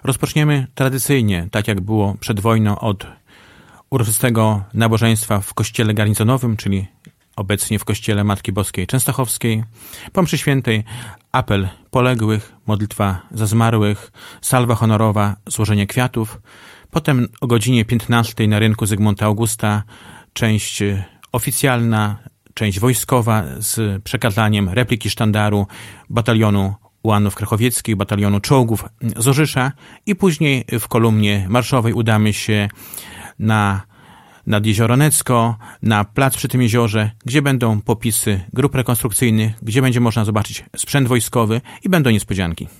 Rozpoczniemy tradycyjnie, tak jak było przed wojną, od uroczystego nabożeństwa w kościele garnizonowym, czyli obecnie w kościele Matki Boskiej Częstochowskiej. Po mszy świętej apel poległych, modlitwa za zmarłych, salwa honorowa, złożenie kwiatów. Potem o godzinie 15 na rynku Zygmunta Augusta część oficjalna, część wojskowa z przekazaniem repliki sztandaru batalionu ułanów krachowieckich, batalionu czołgów z Orzysza i później w kolumnie marszowej udamy się nad Jezioro Necko, na plac przy tym jeziorze, gdzie będą popisy grup rekonstrukcyjnych, gdzie będzie można zobaczyć sprzęt wojskowy i będą niespodzianki.